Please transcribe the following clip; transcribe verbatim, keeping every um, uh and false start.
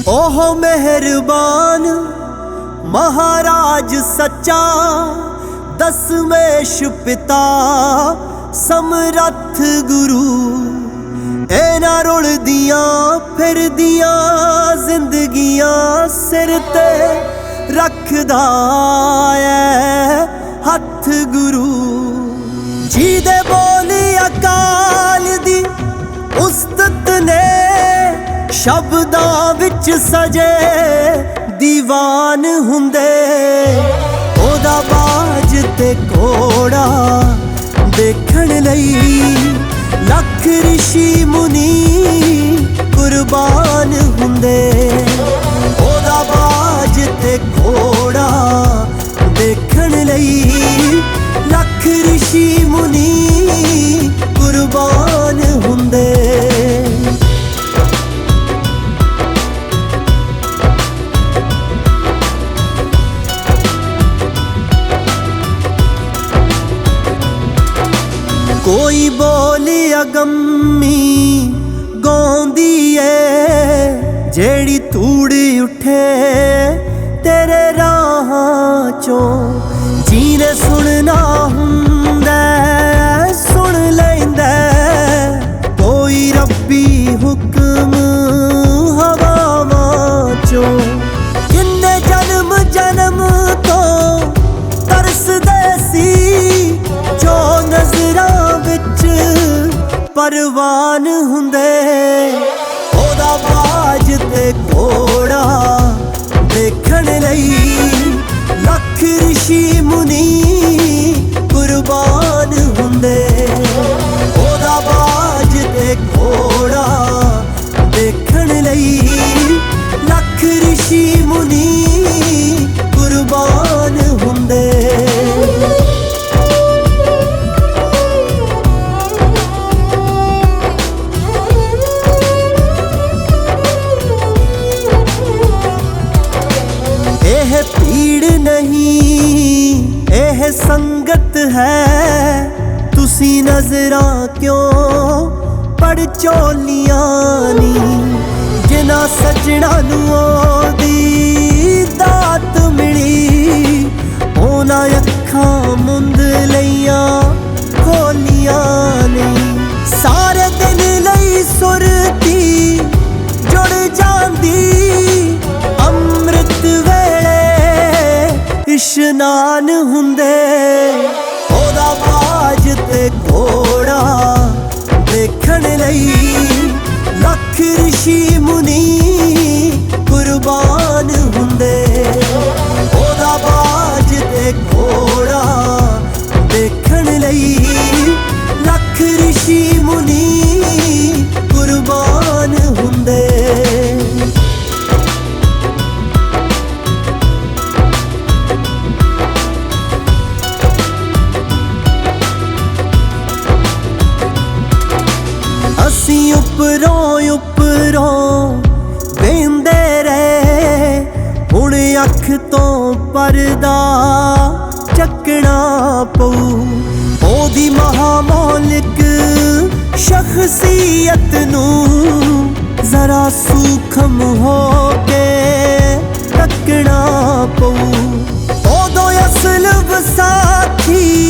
ओह मेहरबान महाराज सच्चा, दसमेश पिता समरथ गुरु। एना रुलदियां फिरदियां जिंदगियां सिर ते रखदा ऐ हथ गुरु। जी दे बोली अकाल दी उस्तत ने, शब्दां विच सजे दीवान हुंदे। ओदा बाज ते घोड़ा देखण लई लख ऋषि मुनि कुर्बान हुंदे। ओदा बाज ते घोड़ा देखण लई लख ऋषि मुनि कुर्बान हुंदे। कोई बोली अगम्मी गौंदी है, जेड़ी तूड़ी उठे तेरे राहां चों। जीने सुनना हुंदा सुन लैंदा, कोई रब्बी हुक्म हवावां चों। किन्ने जन्म जन्म तो तरसदे सी, जो नजरां विच परवान हुंदे। ओदा बाज ते घोड़ा देखण लई लख ऋषि मुनि कुर्बान हुंदे। ओदा बाज ते घोड़ा देखण लई लख ऋषि मुनि कुर्बान हुंदे। एह भीड़ नहीं एह संगत है, तुसी नजरां क्यों पड़चोलियां नी। जिना सजना नूं ओदी दात मिली, ओना अखां मुंद लईयां खोलियां नी। सारे दिन लई सुरती जुड़ जांदी, अमृत इशनान हुंदे। ओदा बाज ते घोड़ा देखण लई लख ऋषि मुनि कुर्बान हुंदे। ओदा बाज ते घोड़ा देखण लई लख ऋषि मुनि कुर्बान हुंदे। असीं उपरों उपरों वेंदे रहे, हुण अख तो परदा चकना पऊ। ओदी महामौलिक शख्सियत नूं जरा सूखम हो के तकना पऊ। ओदो असल वसाखी